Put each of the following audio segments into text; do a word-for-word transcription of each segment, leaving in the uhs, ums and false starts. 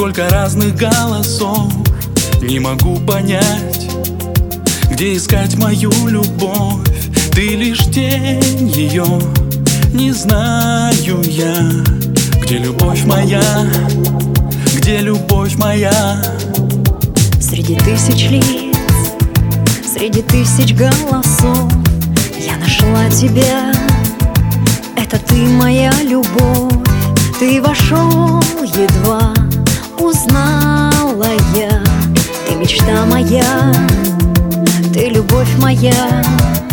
Сколько разных голосов, не могу понять, где искать мою любовь. Ты лишь тень ее, не знаю я. Где любовь моя, где любовь моя? Среди тысяч лиц, среди тысяч голосов я нашла тебя. Это ты моя любовь. Ты вошел, едва узнала я. Ты мечта моя, ты любовь моя.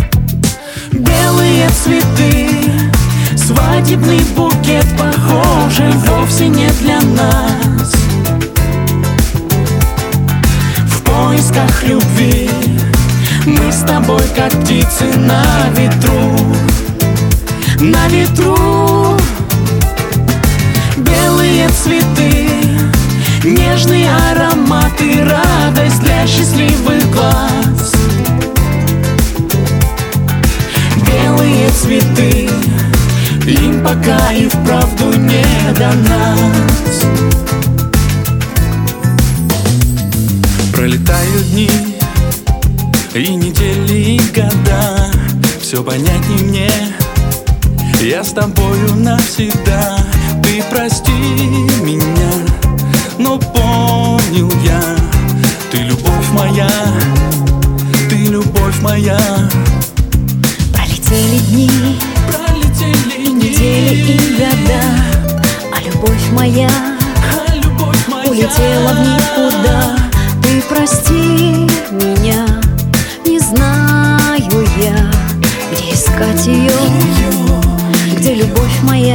Белые цветы, свадебный букет, похожий вовсе не для нас. В поисках любви мы с тобой, как птицы на ветру, на ветру. Белые цветы, нежные ароматы, радость для счастливых глаз. Белые цветы, им пока и вправду не до нас. Пролетают дни и недели, и года. Все понятней мне, я с тобою навсегда. Ты прости меня, но помнил я. Ты любовь моя, ты любовь моя. Пролетели дни, Пролетели недели и года, а любовь моя, а любовь моя улетела в никуда. Ты прости меня, не знаю я, где искать ее, где любовь моя.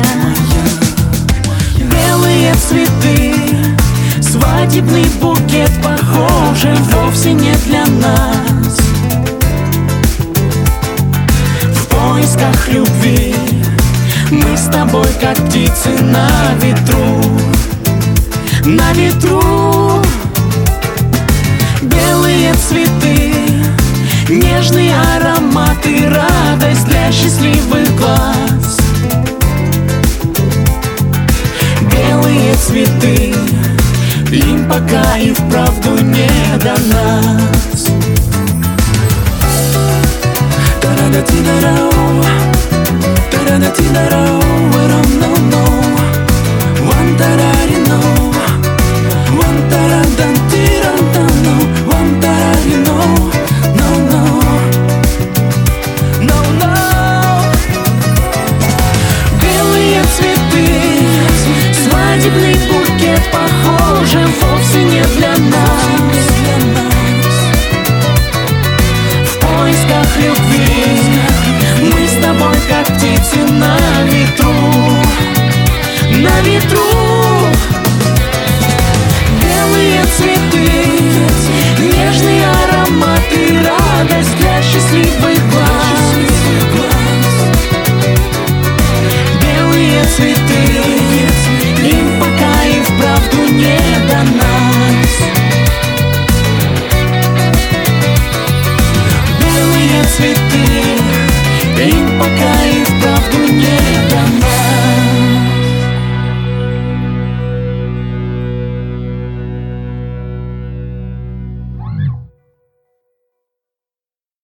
Белые цветы, свадебный букет, похожий вовсе не для нас. В поисках любви мы с тобой, как птицы на ветру, на ветру. Белые цветы, нежные ароматы, радость для счастливых глаз. Белые цветы, им пока и вправду не до нас. Та-да-да-ти-да-дау, та-да-да-ти-да-дау, ва-дам-дам-дау, ван-та-да-ри-ноу, ван-та-да-дан-ти-дан-дан-ноу, ван-та-да-ри-ноу, ноу-ноу, ноу-ноу. Белые цветы, свадебный букет, похожий вовсе не для нас. В поисках любви мы с тобой, как птицы